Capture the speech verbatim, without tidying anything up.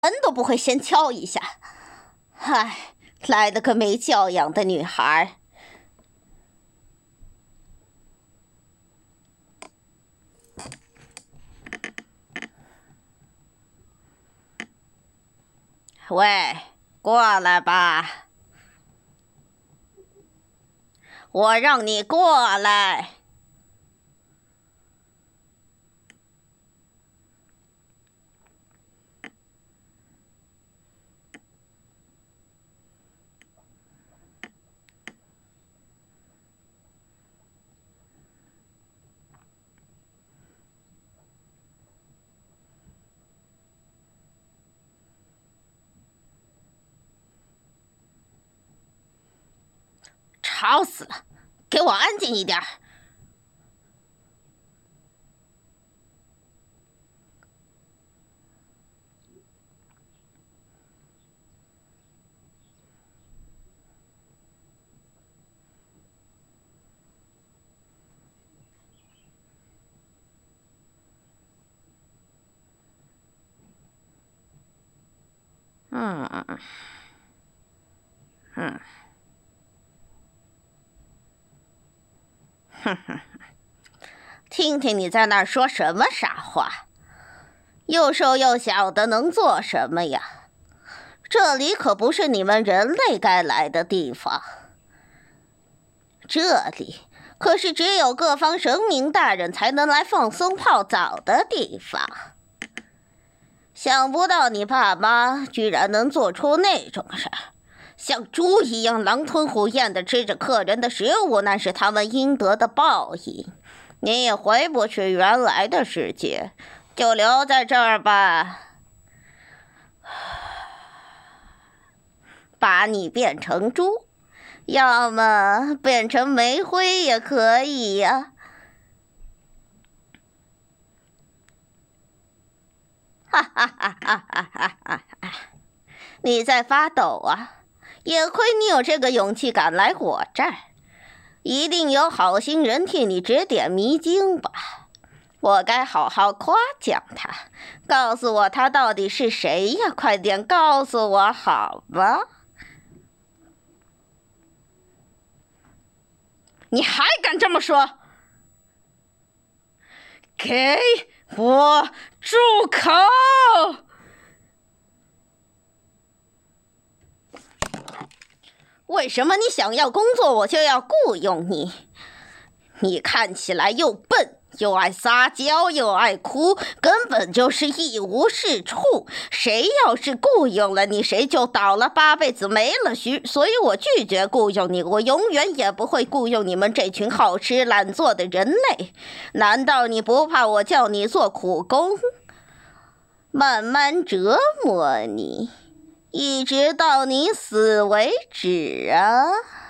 门都不会先敲一下。唉，来了个没教养的女孩。喂，过来吧，我让你过来。吵死了，给我安静一点。嗯嗯哼哼，听听你在那儿说什么傻话，又瘦又小的能做什么呀？这里可不是你们人类该来的地方，这里可是只有各方神明大人才能来放松泡澡的地方。想不到你爸妈居然能做出那种事儿，像猪一样狼吞虎咽地吃着客人的食物，那是他们应得的报应。你也回不去原来的世界，就留在这儿吧。把你变成猪，要么变成煤灰也可以呀。哈哈哈哈哈哈哈哈！你在发抖啊？也亏你有这个勇气敢来我这儿，一定有好心人替你指点迷津吧？我该好好夸奖他，告诉我他到底是谁呀？快点告诉我好吗？你还敢这么说？给我住口！为什么你想要工作，我就要雇佣你？你看起来又笨，又爱撒娇，又爱哭，根本就是一无是处。谁要是雇佣了你，谁就倒了八辈子没了须。所以我拒绝雇佣你，我永远也不会雇佣你们这群好吃懒做的人类。难道你不怕我叫你做苦工，慢慢折磨你，一直到你死为止啊？